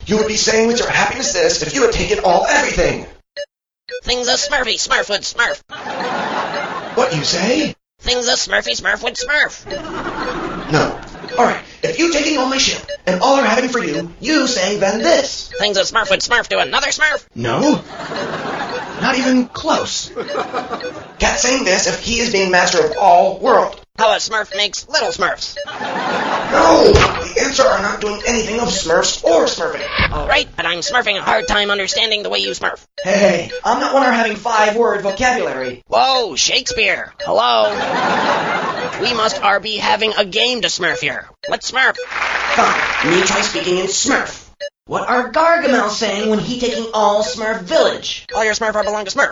You would be saying with your happiness this if you had taken everything. Things a Smurfy Smurf would smurf. What you say? Things a Smurfy Smurf would smurf. No. Alright, if you taking all my ship, and all are having for you, you say then this. Things a Smurf would smurf to another Smurf. No. Not even close. Cat saying this if he is being master of all world. How a Smurf makes little Smurfs. No! The answer are not doing anything of Smurfs or Smurfing. Alright, but I'm smurfing a hard time understanding the way you smurf. Hey, I'm not one are having 5-word vocabulary. Whoa, Shakespeare. Hello? We must be having a game to smurf here. Let's smurf. Fine, me try speaking in Smurf. What are Gargamel saying when he taking all Smurf village? All your Smurf are belong to Smurf.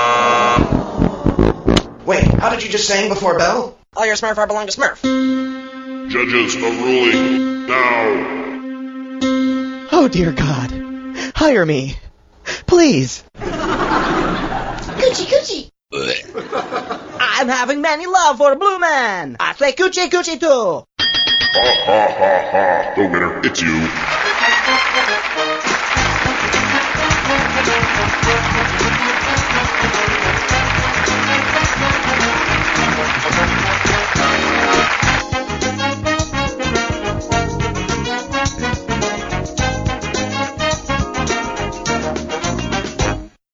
Wait, how did you just saying before Bell? All your Smurf are belong to Smurf. Judges are ruling now. Oh, dear God. Hire me. Please. Coochie coochie. I'm having many love for Blue Man. I say coochie coochie too. Ha ha ha ha. The winner, it's you.